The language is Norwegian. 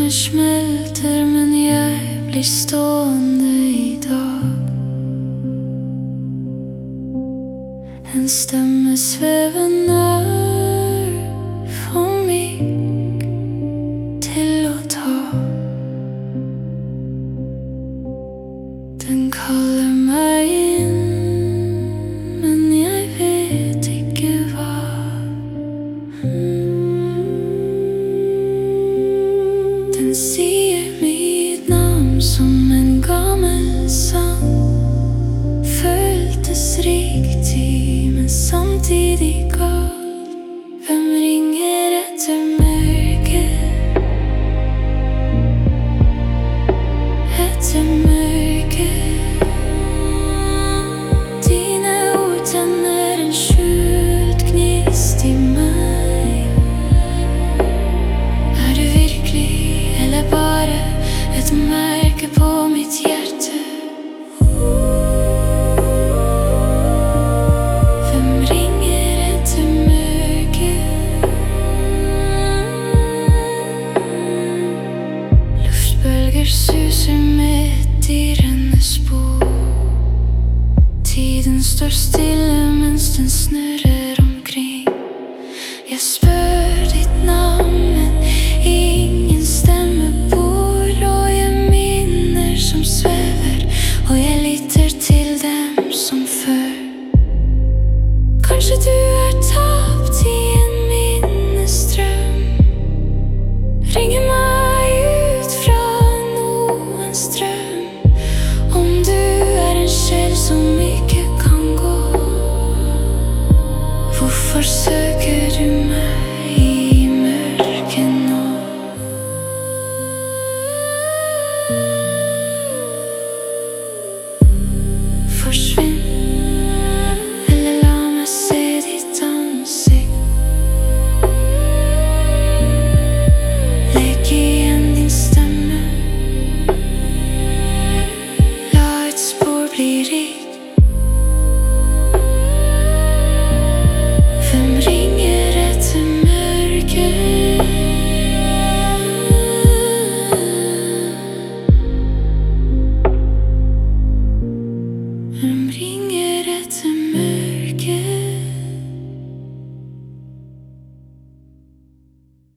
Isene smelter, men jeg blir stående i dag. En stemme svever nær for meg til å ta. Den kaller meg inn, men jeg vet ikke hva. Den sier mitt navn som en gammel sang. Føltes riktig, men samtidig galt. Hvem ringer etter mørket? Etter mørket. Dine ord tenner en skjult gnist i meg. Er du virkelig, eller bare et merke på mitt hjerte? Hvem ringer etter mørket? Luftbølger suser midt i rennespor. Tiden står stille mens den snurrer.